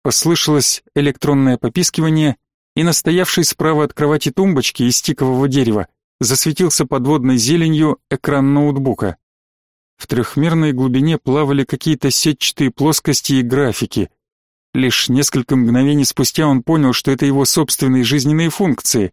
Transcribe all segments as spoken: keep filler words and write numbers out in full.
послышалось электронное попискивание, и на стоявшей справа от кровати тумбочке из тикового дерева засветился подводной зеленью экран ноутбука. В трехмерной глубине плавали какие-то сетчатые плоскости и графики. Лишь несколько мгновений спустя он понял, что это его собственные жизненные функции.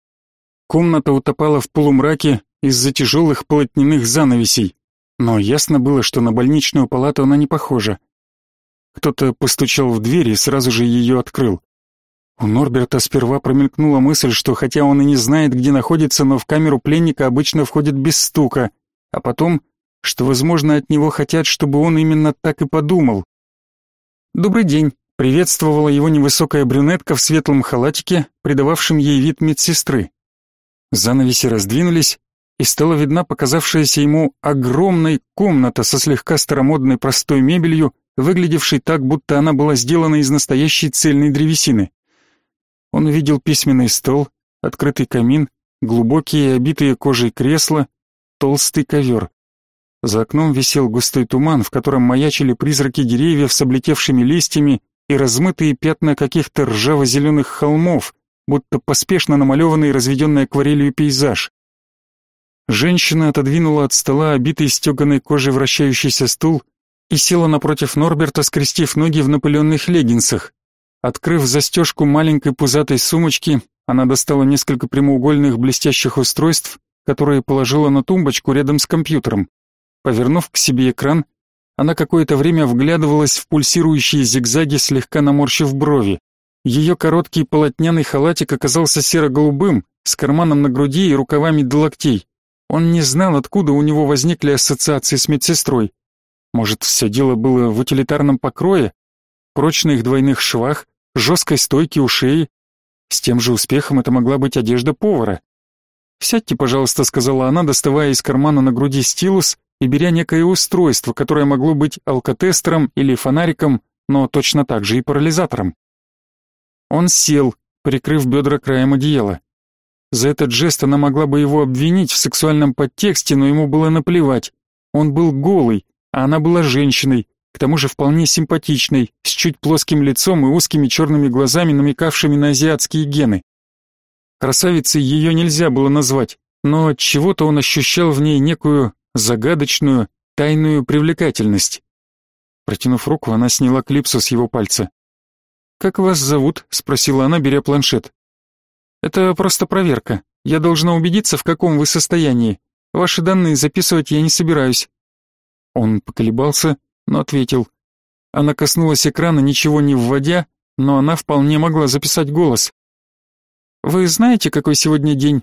Комната утопала в полумраке из-за тяжелых полотняных занавесей, но ясно было, что на больничную палату она не похожа. Кто-то постучал в дверь и сразу же ее открыл. У Норберта сперва промелькнула мысль, что хотя он и не знает, где находится, но в камеру пленника обычно входит без стука, а потом, что, возможно, от него хотят, чтобы он именно так и подумал. «Добрый день», — приветствовала его невысокая брюнетка в светлом халатике, придававшем ей вид медсестры. Занавеси раздвинулись, и стала видна показавшаяся ему огромная комната со слегка старомодной простой мебелью, выглядевшей так, будто она была сделана из настоящей цельной древесины. Он увидел письменный стол, открытый камин, глубокие обитые кожей кресла, толстый ковер. За окном висел густой туман, в котором маячили призраки деревьев с облетевшими листьями и размытые пятна каких-то ржаво-зеленых холмов, будто поспешно намалеванный разведенной акварелью пейзаж. Женщина отодвинула от стола обитый стеганой кожей вращающийся стул и села напротив Норберта, скрестив ноги в напыленных леггинсах. Открыв застежку маленькой пузатой сумочки, она достала несколько прямоугольных блестящих устройств, которые положила на тумбочку рядом с компьютером. Повернув к себе экран, она какое-то время вглядывалась в пульсирующие зигзаги, слегка наморщив брови. Ее короткий полотняный халатик оказался серо-голубым, с карманом на груди и рукавами до локтей. Он не знал, откуда у него возникли ассоциации с медсестрой. Может, все дело было в утилитарном покрое, прочных двойных швах, жесткой стойке у шеи. С тем же успехом это могла быть одежда повара. «Сядьте, пожалуйста», — сказала она, доставая из кармана на груди стилус и беря некое устройство, которое могло быть алкотестером или фонариком, но точно так же и парализатором. Он сел, прикрыв бедра краем одеяла. За этот жест она могла бы его обвинить в сексуальном подтексте, но ему было наплевать. Он был голый, а она была женщиной, к тому же вполне симпатичной, с чуть плоским лицом и узкими черными глазами, намекавшими на азиатские гены. Красавицей ее нельзя было назвать, но от чего-то он ощущал в ней некую загадочную, тайную привлекательность. Протянув руку, она сняла клипсу с его пальца. «Как вас зовут?» — спросила она, беря планшет. «Это просто проверка. Я должна убедиться, в каком вы состоянии. Ваши данные записывать я не собираюсь». Он поколебался, но ответил. Она коснулась экрана, ничего не вводя, но она вполне могла записать голос. «Вы знаете, какой сегодня день?»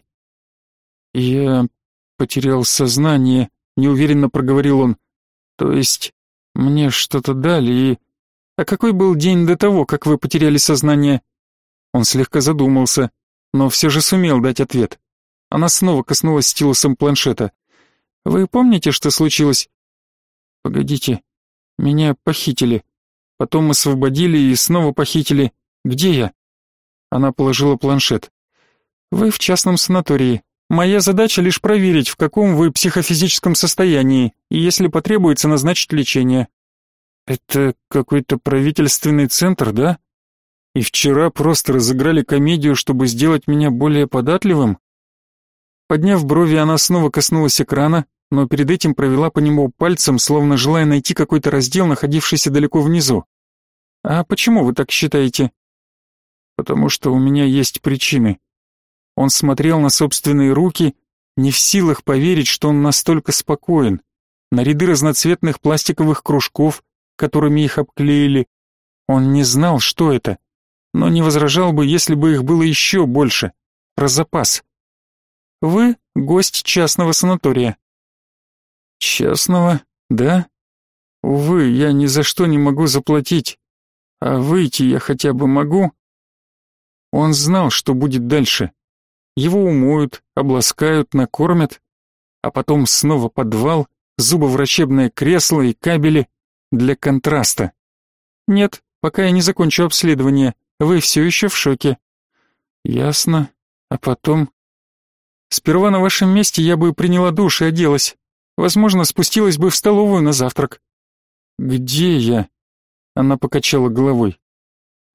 «Я потерял сознание», — неуверенно проговорил он. «То есть мне что-то дали и...» «А какой был день до того, как вы потеряли сознание?» Он слегка задумался, но все же сумел дать ответ. Она снова коснулась стилусом планшета. «Вы помните, что случилось?» «Погодите, меня похитили. Потом освободили и снова похитили. Где я?» Она положила планшет. «Вы в частном санатории. Моя задача лишь проверить, в каком вы психофизическом состоянии, и если потребуется, назначить лечение». «Это какой-то правительственный центр, да? И вчера просто разыграли комедию, чтобы сделать меня более податливым?» Подняв брови, она снова коснулась экрана, но перед этим провела по нему пальцем, словно желая найти какой-то раздел, находившийся далеко внизу. «А почему вы так считаете?» «Потому что у меня есть причины». Он смотрел на собственные руки, не в силах поверить, что он настолько спокоен, на ряды разноцветных пластиковых кружков, которыми их обклеили. Он не знал, что это, но не возражал бы, если бы их было еще больше, про запас. «Вы гость частного санатория». «Частного, да? Увы, я ни за что не могу заплатить. А выйти я хотя бы могу?» Он знал, что будет дальше. Его умоют, обласкают, накормят, а потом снова подвал, зубоврачебное кресло и кабели для контраста. «Нет, пока я не закончу обследование, вы все еще в шоке». «Ясно. А потом...» «Сперва на вашем месте я бы приняла душ и оделась. Возможно, спустилась бы в столовую на завтрак». «Где я?» Она покачала головой.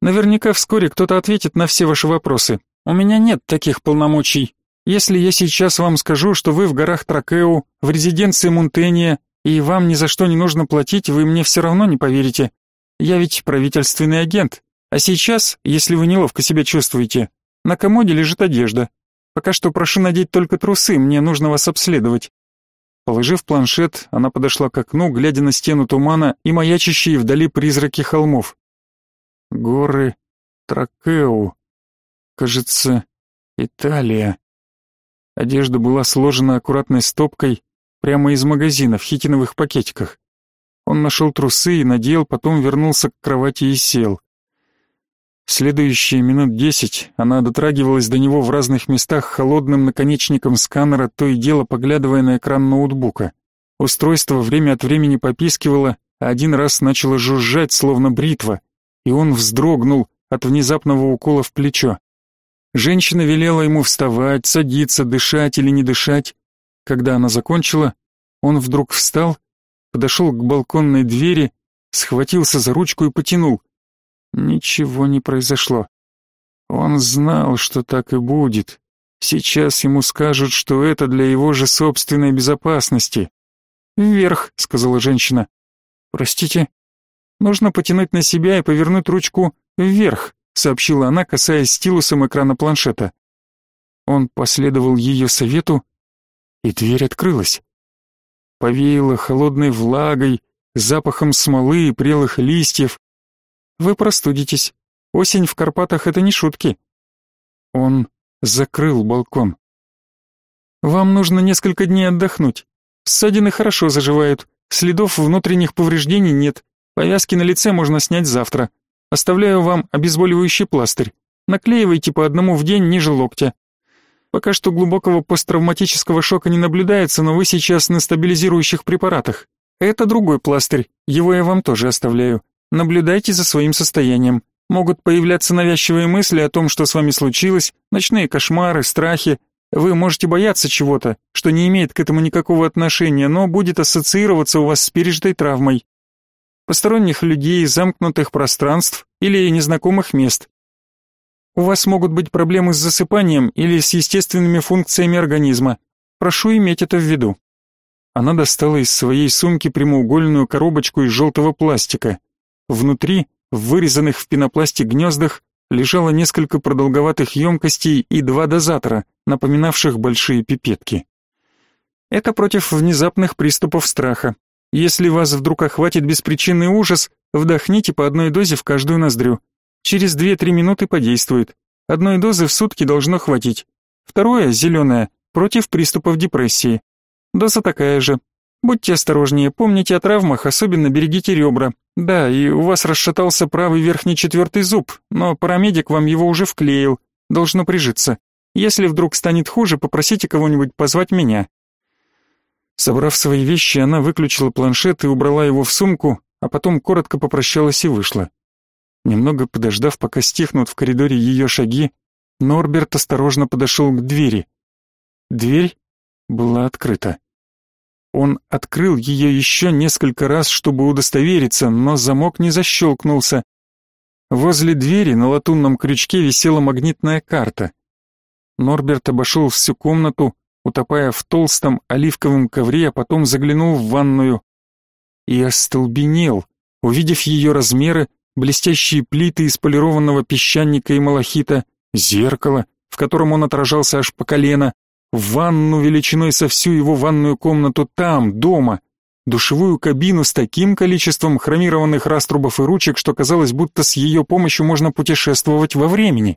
Наверняка вскоре кто-то ответит на все ваши вопросы. У меня нет таких полномочий. Если я сейчас вам скажу, что вы в горах Тракеу, в резиденции Мунтения, и вам ни за что не нужно платить, вы мне все равно не поверите. Я ведь правительственный агент. А сейчас, если вы неловко себя чувствуете, на комоде лежит одежда. Пока что прошу надеть только трусы, мне нужно вас обследовать». Положив планшет, она подошла к окну, глядя на стену тумана и маячащие вдали призраки холмов. Горы Тракеу. Кажется, Италия. Одежда была сложена аккуратной стопкой прямо из магазина в хитиновых пакетиках. Он нашел трусы и надел, потом вернулся к кровати и сел. Следующие минут десять она дотрагивалась до него в разных местах холодным наконечником сканера, то и дело поглядывая на экран ноутбука. Устройство время от времени попискивало, а один раз начало жужжать, словно бритва, и он вздрогнул от внезапного укола в плечо. Женщина велела ему вставать, садиться, дышать или не дышать. Когда она закончила, он вдруг встал, подошел к балконной двери, схватился за ручку и потянул. Ничего не произошло. Он знал, что так и будет. Сейчас ему скажут, что это для его же собственной безопасности. «Вверх», — сказала женщина. «Простите?» «Нужно потянуть на себя и повернуть ручку вверх», — сообщила она, касаясь стилусом экрана планшета. Он последовал ее совету, и дверь открылась. Повеяло холодной влагой, запахом смолы и прелых листьев. «Вы простудитесь. Осень в Карпатах — это не шутки». Он закрыл балкон. «Вам нужно несколько дней отдохнуть. Ссадины хорошо заживают, следов внутренних повреждений нет, повязки на лице можно снять завтра. Оставляю вам обезболивающий пластырь. Наклеивайте по одному в день ниже локтя. Пока что глубокого посттравматического шока не наблюдается, но вы сейчас на стабилизирующих препаратах. Это другой пластырь, его я вам тоже оставляю. Наблюдайте за своим состоянием. Могут появляться навязчивые мысли о том, что с вами случилось, ночные кошмары, страхи. Вы можете бояться чего-то, что не имеет к этому никакого отношения, но будет ассоциироваться у вас с пережитой травмой. Посторонних людей, замкнутых пространств или незнакомых мест. У вас могут быть проблемы с засыпанием или с естественными функциями организма. Прошу иметь это в виду». Она достала из своей сумки прямоугольную коробочку из желтого пластика. Внутри, в вырезанных в пенопласте гнездах, лежало несколько продолговатых емкостей и два дозатора, напоминавших большие пипетки. Это против внезапных приступов страха. Если вас вдруг охватит беспричинный ужас, вдохните по одной дозе в каждую ноздрю. Через две-три минуты подействует. Одной дозы в сутки должно хватить. Второе, зеленое, против приступов депрессии. Доза такая же. Будьте осторожнее, помните о травмах, особенно берегите ребра. Да, и у вас расшатался правый верхний четвертый зуб, но парамедик вам его уже вклеил. Должно прижиться. Если вдруг станет хуже, попросите кого-нибудь позвать меня. Собрав свои вещи, она выключила планшет и убрала его в сумку, а потом коротко попрощалась и вышла. Немного подождав, пока стихнут в коридоре ее шаги, Норберт осторожно подошел к двери. Дверь была открыта. Он открыл ее еще несколько раз, чтобы удостовериться, но замок не защелкнулся. Возле двери на латунном крючке висела магнитная карта. Норберт обошел всю комнату, утопая в толстом оливковом ковре, а потом заглянул в ванную и остолбенел, увидев ее размеры, блестящие плиты из полированного песчаника и малахита, зеркало, в котором он отражался аж по колено, ванну величиной со всю его ванную комнату там, дома, душевую кабину с таким количеством хромированных раструбов и ручек, что казалось, будто с ее помощью можно путешествовать во времени.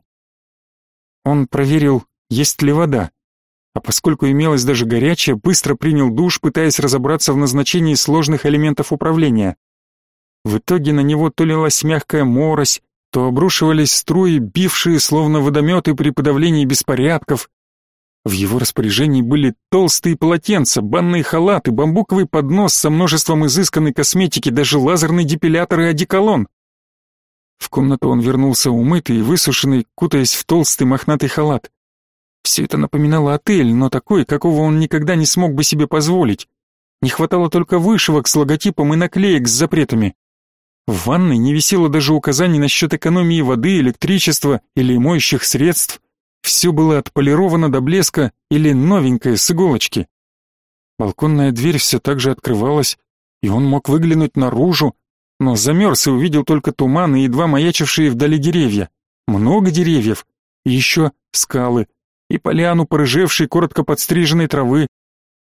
Он проверил, есть ли вода, а поскольку имелась даже горячая, быстро принял душ, пытаясь разобраться в назначении сложных элементов управления. В итоге на него то лилась мягкая морось, то обрушивались струи, бившие словно водометы при подавлении беспорядков. В его распоряжении были толстые полотенца, банные халаты, бамбуковый поднос со множеством изысканной косметики, даже лазерный депилятор и одеколон. В комнату он вернулся умытый и высушенный, кутаясь в толстый мохнатый халат. Все это напоминало отель, но такой, какого он никогда не смог бы себе позволить. Не хватало только вышивок с логотипом и наклеек с запретами. В ванной не висело даже указаний насчет экономии воды, электричества или моющих средств. Все было отполировано до блеска или новенькое с иголочки. Балконная дверь все так же открывалась, и он мог выглянуть наружу, но замерз и увидел только туман и едва маячившие вдали деревья. Много деревьев, и еще скалы, и поляну порыжевшей, коротко подстриженной травы,